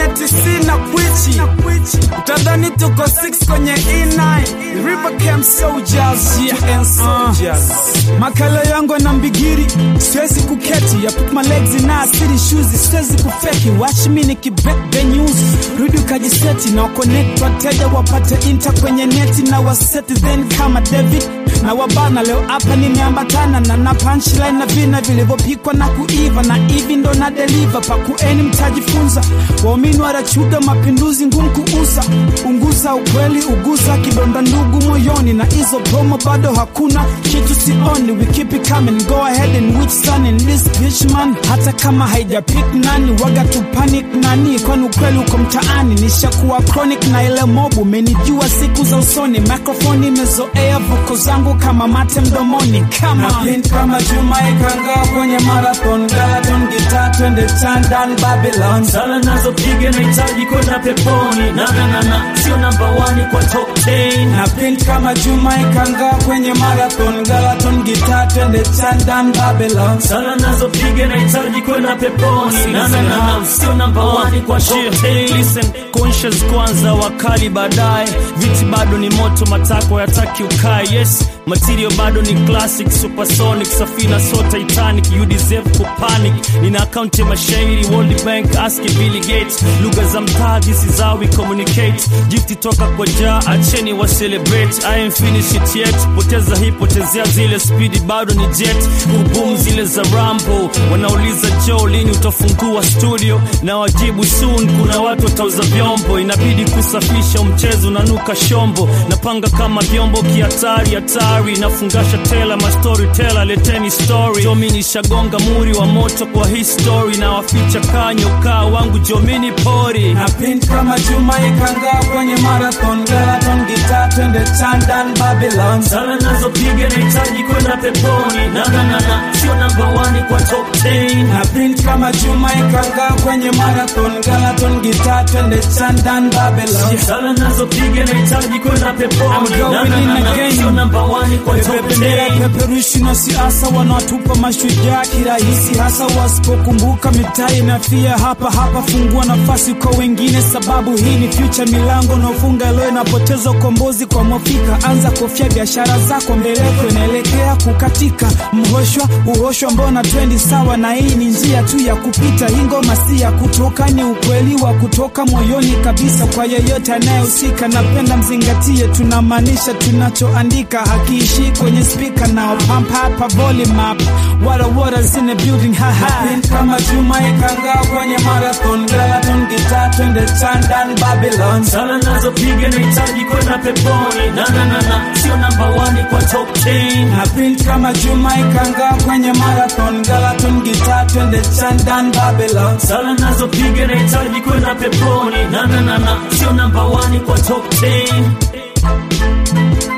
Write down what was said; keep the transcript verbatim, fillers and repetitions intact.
neti sina kwichi. Utadhani tuko six kwenye E nine. River Camp Soldiers, yeah, and soldiers. uh, Makala yangu na mbigiri, siwezi kuketi. I put my legs in a city shoes, siwezi kufeki. Watch me niki break the news. Rudi ukajiseti na connect wateja wapate inter kwenye neti na waseti then kama David na wabana. Leo hapa nimeambatana na na punchline na vina vilivyopikwa na kuiva, na hivi ndo na deliver. Pakueni mtajifunza, waumini warachuga mapinduzi ngumu kuuza. Unguza ukweli, uguza kidonda ndugu moyoni, na hizo promo bado hakuna kitu sioni. We keep it coming, go ahead and which sun in this bitch man. Hata kama haijapik nani, waga tu panic nani. Kwani ukweli uko mtaani, nishakuwa chronic na ile mobu. Menijua siku za usoni, microphone imezoea voko zangu kama mate mdomoni. Kama Pint kama Jamaica nga kwenye marathon. Galaton guitar twende Chandan Babylon. Sala nazo pige na itaji kwenda peponi. Na na na na sio number one kwa top ten. Na Pint kama Jamaica nga kwenye marathon. Galaton guitar twende Chandan Babylon. Sala nazo pige na itaji kwenda peponi. Na na na na sio number one kwa top ten. Listen, conscious kwanza wakali baadaye. Viti bado ni moto, matako yataki ukae. Yes, material bado ni classic, supersonic, safina so Titanic. You deserve to panic. Nina account ya mashairi, World Bank, ask Billy Gates. Lugha za mtaa, this is how we communicate. Gift toka kwa jaa, acheni wa celebrate. I ain't finished it yet. Poteza hii, potezea zile speedy, bado ni jet. Kuboom zile za Rambo. Wanauliza Joe, lini utafungua studio? Na wajibu soon, kuna watu watauza vyombo. Inabidi kusafisha mchezo, nanuka shombo. Napanga kama vyombo kiatari, atari. Nafungasha tela, ma storyteller, leteni story. Jomini shagonga muri wa moto kwa history. Na waficha kanyo kaa wangu jomini pori. Na Pint kama Jamaica nga kwenye marathon. Galaton guitar twende Chandan Babylon. Sala nazo pige na itaji kwenda peponi. Na na na na sio number one kwa top ten. Na Pint kama Jamaica nga kwenye marathon. Galaton guitar twende Chandan Babylon. Sala nazo pige na itaji kwenda peponi. Na na na na sio number one kwa top ten. Peperushi na siasa wanatupa mashujaa kirahisi, hasa wasipokumbuka mitai na fia. Hapa hapa fungua nafasi kwa wengine, sababu hii ni future. Milango na ufunga leo inapoteza ukombozi kwa mwafika. Anza kufia biashara zako, mbeleko inaelekea kukatika. Mhoshwa uhoshwa, mbona twendi sawa? Na hii ni njia tu ya kupita. Hii ngoma si ya kutoka, ni ukweli wa kutoka moyoni kabisa. Kwa yeyote anayehusika, napenda mzingatie, tunamaanisha tunachoandika. Hakiishi kwenye speaker now, pump up a volume up. Water waters in the building, ha ha. Pint kama Jamaica nga kwenye marathon. Galaton guitar twende Chandan Babylon. Sala nazo pige na itaji kwenda peponi. Na na na na sio number one kwa top ten. Na Pint kama Jamaica nga kwenye marathon. Galaton guitar twende Chandan Babylon. Sala nazo pige na itaji kwenda peponi. Na na na na sio number one kwa top ten.